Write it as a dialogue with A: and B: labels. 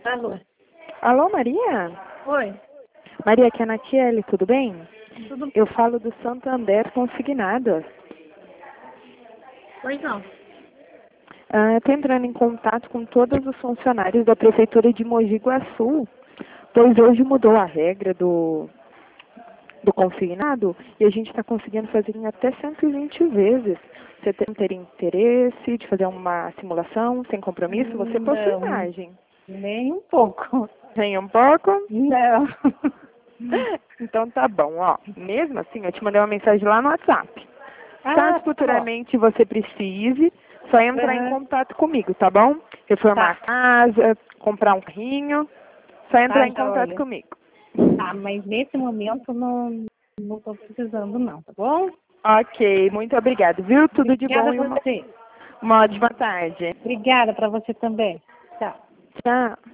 A: Alô?
B: Alô, Maria?
A: Oi?
B: Maria, aqui é a Natiele, tudo bem?
A: Tudo
B: Eu falo do Santander Consignados.
A: Pois não.
B: Estou entrando em contato com todos os funcionários da Prefeitura de Mogi Guaçu, pois hoje mudou a regra do consignado e a gente está conseguindo fazer em até 120 vezes. Você teria interesse de fazer uma simulação sem compromisso? Você possui
A: Não,
B: imagem.
A: nem um pouco.
B: Tem um pouco?
A: Não.
B: Então tá bom, ó. Mesmo assim, eu te mandei uma mensagem lá no WhatsApp. Caso
A: Tá
B: futuramente você precise, só entrar em contato comigo, tá bom? Reformar a
A: Tá.
B: casa, comprar um carrinho, só entrar em contato
A: Joia.
B: comigo.
A: Tá, mas nesse momento não tô precisando não, tá bom?
B: Ok, muito obrigada, viu? Tudo de
A: Obrigada
B: bom
A: a
B: e
A: você.
B: uma ótima tarde.
A: Obrigada para você também. Tchau.
B: Tchau.